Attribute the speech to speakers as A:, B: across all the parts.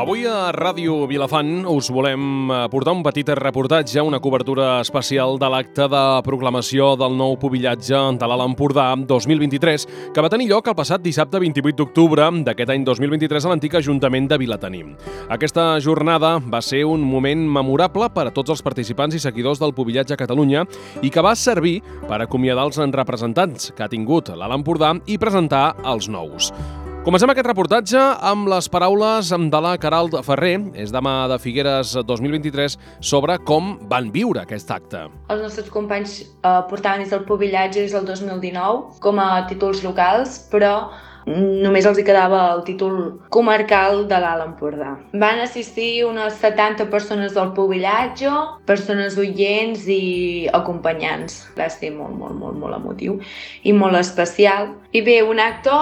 A: Avui a Ràdio Vilafant us volem portar un petit reportatge, una cobertura especial de l'acte de proclamació del nou pubillatge de l'Alt Empordà 2023, que va tenir lloc el passat dissabte 28 d'octubre d'aquest any 2023 a l'antic Ajuntament de Vilatení. Aquesta jornada va ser un moment memorable per a tots els participants i seguidors del pubillatge a Catalunya i que va servir per acomiadar els representants que ha tingut l'Alt Empordà i presentar els nous. Comencem aquest reportatge amb les paraules de la Queralt Ferrer, és dama de Figueres 2023, sobre com van viure aquest acte.
B: Els nostres companys portaven des del pubillatge des del 2019 com a títols locals, però només els hi quedava el títol comarcal de l'Alt Empordà. Van assistir unes 70 persones del pubillatge, persones oients i acompanyants. Va ser molt emotiu i molt especial. I bé, un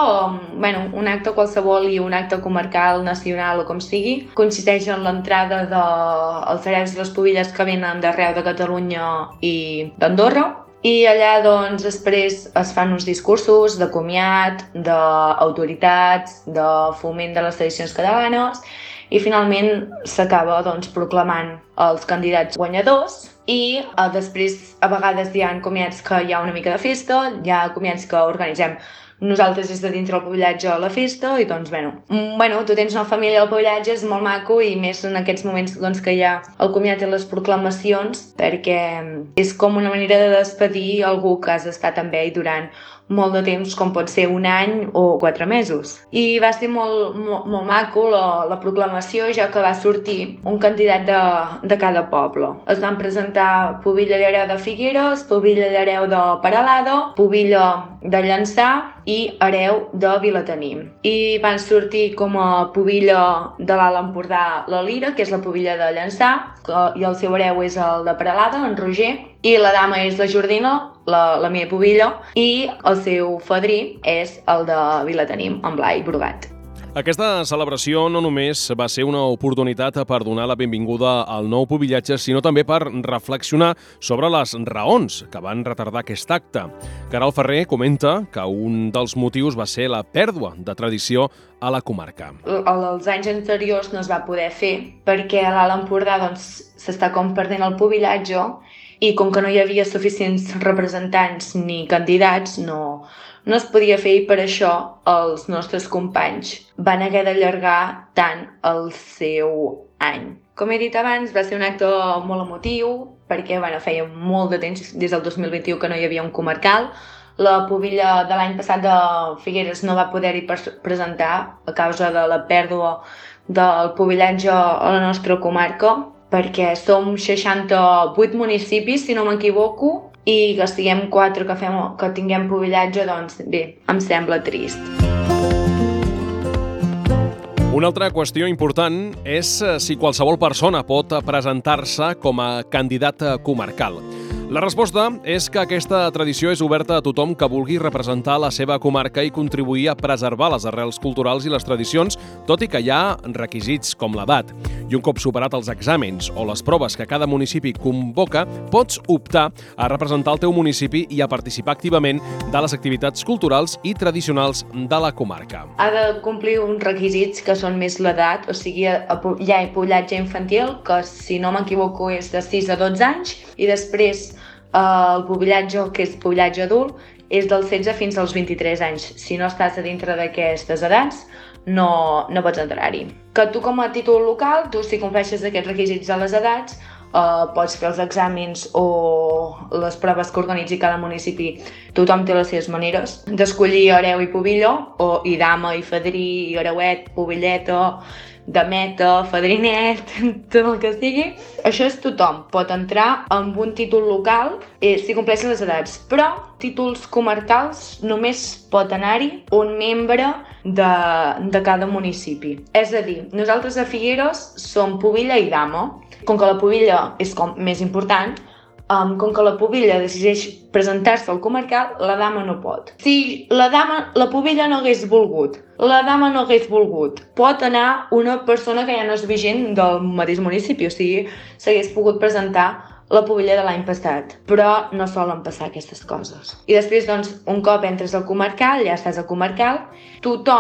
B: acte qualsevol i un acte comarcal, nacional o com sigui, consisteix en l'entrada dels hereus i les pubilles que venen d'arreu de Catalunya i d'Andorra. I allà, doncs, després es fan uns discursos de comiat, d'autoritats, de foment de les tradicions catalanes i finalment s'acaba proclamant els candidats guanyadors i després a vegades hi ha comiats que hi ha una mica de festa, hi ha comiats que organitzem nosaltres des de dintre del pubillatge a la festa i tu tens una família al pubillatge, és molt maco i més en aquests moments que hi ha el comiat i les proclamacions perquè és com una manera de despedir algú que has estat amb ell durant molt de temps, com pot ser un any o 4 mesos. I va ser molt maco la proclamació, ja que va sortir un candidat de cada poble. Es van presentar Pubilla d'Hereu de Figueres, Pubilla d'Hereu de Peralada, Pubilla de Llançà i Hereu de Vilatení. I van sortir com a pubilla de l'Alt Empordà la Lira, que és la pubilla de Llançà, i el seu hereu és el de Peralada, en Roger, i la dama és la Jordina, la meva pubilla, i el seu fadrí és el de Vilatení, en Blai Brugat.
A: Aquesta celebració no només va ser una oportunitat per donar la benvinguda al nou pubillatge, sinó també per reflexionar sobre les raons que van retardar aquest acte. Queralt Ferrer comenta que un dels motius va ser la pèrdua de tradició a la comarca.
B: Els anys anteriors no es va poder fer perquè a l'Alt Empordà s'està perdent el pubillatge i com que no hi havia suficients representants ni candidats, no es podia fer i per això els nostres companys van haver d'allargar tant el seu any. Com he dit abans, va ser un acte molt emotiu perquè feia molt de temps, des del 2021, que no hi havia un comarcal. La pubilla de l'any passat de Figueres no va poder-hi presentar a causa de la pèrdua del pubillatge a la nostra comarca, perquè som 68 municipis, si no m'equivoco, i que siguem 4 que tinguem pubillatge, em sembla trist.
A: Una altra qüestió important és si qualsevol persona pot presentar-se com a candidat comarcal. La resposta és que aquesta tradició és oberta a tothom que vulgui representar la seva comarca i contribuir a preservar les arrels culturals i les tradicions, tot i que hi ha requisits com l'edat. I un cop superat els exàmens o les proves que cada municipi convoca, pots optar a representar el teu municipi i a participar activament de les activitats culturals i tradicionals de la comarca.
B: Ha de complir uns requisits que són més l'edat, o sigui, hi ha pubillatge infantil, que si no m'equivoco és de 6 a 12 anys, i després el pubillatge, que és pubillatge adult, és dels 16 fins als 23 anys. Si no estàs a dintre d'aquestes edats, no pots entrar-hi. Que tu com a títol local, si compleixes aquests requisits de les edats, pots fer els exàmens o les proves que organitzi cada municipi. Tothom té les seves maneres d'escollir hereu i pubilla, i dama i fadrí, i hereuet, pubilleta, dameta, fadrinet, tot el que sigui. Això és tothom. Pot entrar amb un títol local si compleix les edats, però títols comarcals només pot anar-hi un membre de cada municipi. És a dir, nosaltres a Figueres som pubilla i dama. Com que la pubilla és més important, com que la pubilla decideix presentar-se al comarcal, la dama no pot. Si la pubilla no hagués volgut, pot anar una persona que ja no és vigent del mateix municipi, o sigui, s'hagués pogut presentar la pubilla de l'any passat, però no solen passar aquestes coses. I després, un cop entres al comarcal, ja estàs al comarcal, tothom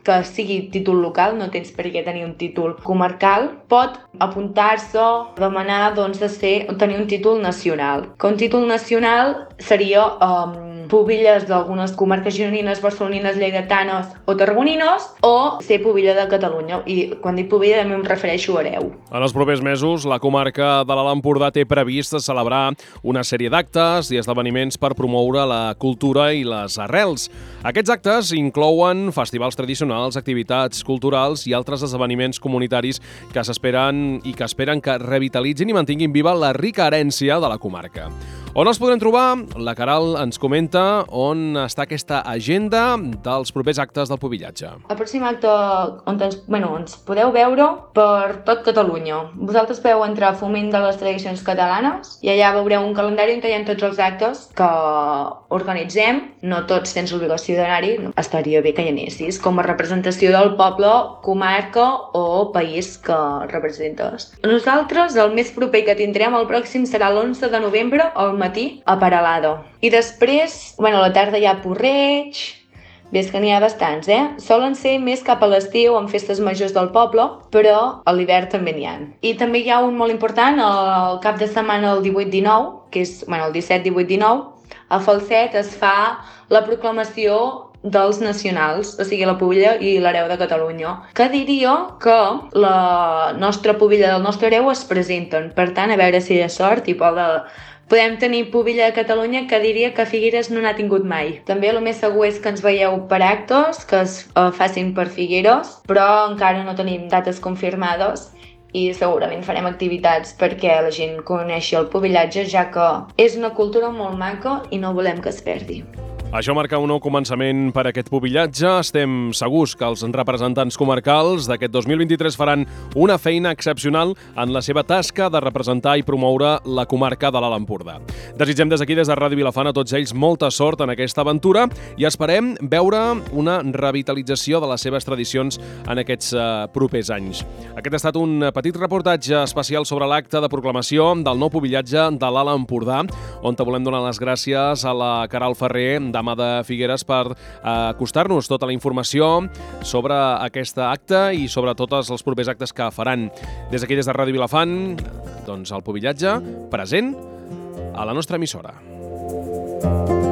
B: que sigui títol local, no tens per què tenir un títol comarcal, pot apuntar-se, demanar tenir un títol nacional. Que un títol nacional seria pubilles d'algunes comarques gironines, barcelonines, lleidatanes o tarragonines, o ser pubilla de Catalunya. I quan dic pubilla també em refereixo a hereu.
A: En els propers mesos, la comarca de l'Alt Empordà té previst celebrar una sèrie d'actes i esdeveniments per promoure la cultura i les arrels. Aquests actes inclouen festivals tradicionals, activitats culturals i altres esdeveniments comunitaris que s'esperen i que esperen que revitalitzin i mantinguin viva la rica herència de la comarca. On els podrem trobar? La Queralt ens comenta on està aquesta agenda dels propers actes del pubillatge.
B: El pròxim acte on ens podeu veure per tot Catalunya. Vosaltres podeu entrar a Foment de les Tradicions Catalanes i allà veureu un calendari on hi ha tots els actes que organitzem. No tots tens l'obligació d'anar-hi, estaria bé que hi anessis, com a representació del poble, comarca o país que representes. Nosaltres, el més proper que tindrem, el pròxim serà l'11 de novembre al matí a Peralada. I després, a la tarda hi ha porreig. Ves que n'hi ha bastants, Solen ser més cap a l'estiu amb festes majors del poble, però a l'hivern també n'hi ha. I també hi ha un molt important, el cap de setmana el 18-19, que és, el 17-18-19, a Falset es fa la proclamació dels nacionals, o sigui, la pubilla i l'hereu de Catalunya, que diria que la nostra pubilla del nostre hereu es presenten. Per tant, a veure si hi ha sort i podem tenir pubilla de Catalunya, que diria que Figueres no n'ha tingut mai. També el més segur és que ens veieu per actes que es facin per Figueres, però encara no tenim dates confirmades i segurament farem activitats perquè la gent coneixi el pubillatge, ja que és una cultura molt maca i no volem que es perdi.
A: Això marca un nou començament per aquest pubillatge. Estem segurs que els representants comarcals d'aquest 2023 faran una feina excepcional en la seva tasca de representar i promoure la comarca de l'Alt Empordà. Desitgem des d'aquí, des de Ràdio Vilafant, a tots ells molta sort en aquesta aventura i esperem veure una revitalització de les seves tradicions en aquests propers anys. Aquest ha estat un petit reportatge especial sobre l'acte de proclamació del nou pubillatge de l'Alt Empordà, on volem donar les gràcies a la Queralt Ferrer, dama de Figueres, per acostar-nos tota la informació sobre aquest acte i sobre tots els propers actes que faran. Des d'aquí, des de Ràdio Vilafant, el pubillatge present a la nostra emissora.